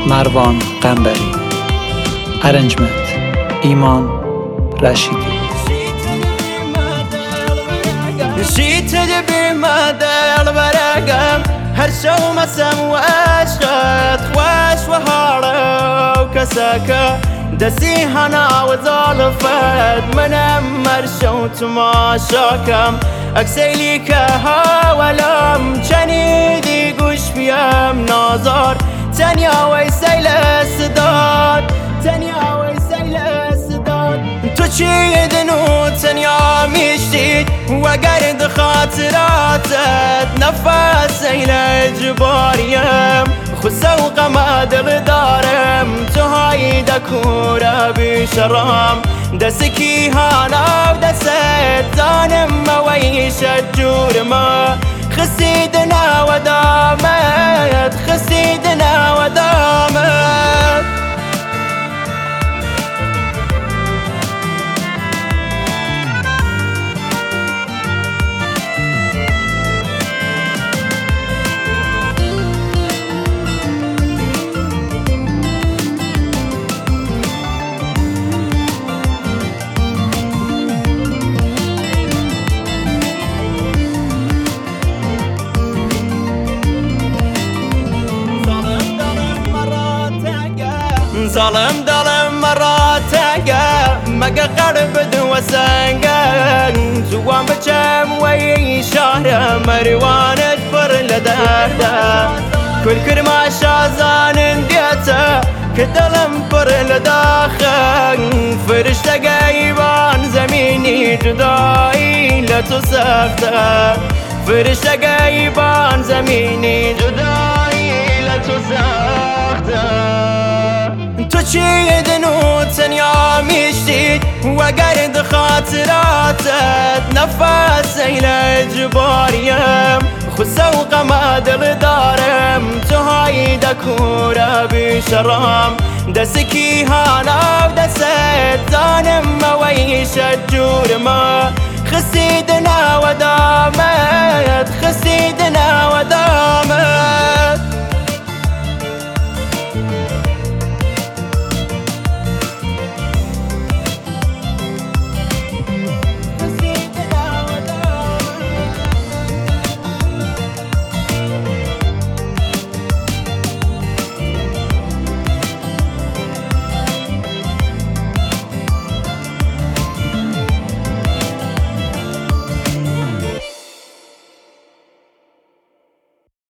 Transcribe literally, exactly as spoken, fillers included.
مروان قنبری. ارنجمنت ایمان رشیدی. نشيت بمدى البرقم هرشو مسم واشغت خوش وهارة وكساكا دسي هنا وظالفت منم مرشو تماشاكم اكسيلي كهاولم جني دي قوش بيام نازار تنيا ويسيل السداد تنيا ويسيل السداد تو چی دنو تنیا میشید وگرد خاطراتت نفس ایل اجباریم خود سوق مدق دارم تو های دکورا بیشرام دسکی هانا و دست دانم مویش جور ما خسیدنا و دامت خسیدنا و دامت ظلم دلم مراتقه مگه قرب دو سنگه زوان بچم وی شهر مروانت پر لدرده کل کرما شازان دیتا که دلم پر لداخل فرشته گیبان زمینی جدایی لتو سخته فرشته گیبان زمینی جدایی لتو سخته تو چی دنو تنیا میشید وگرد خاطراتت نفس ایل اجباریم خود سوق مدق دارم تو های دکورا بیشرام دسکی هانا و دست دانم مویش جور ما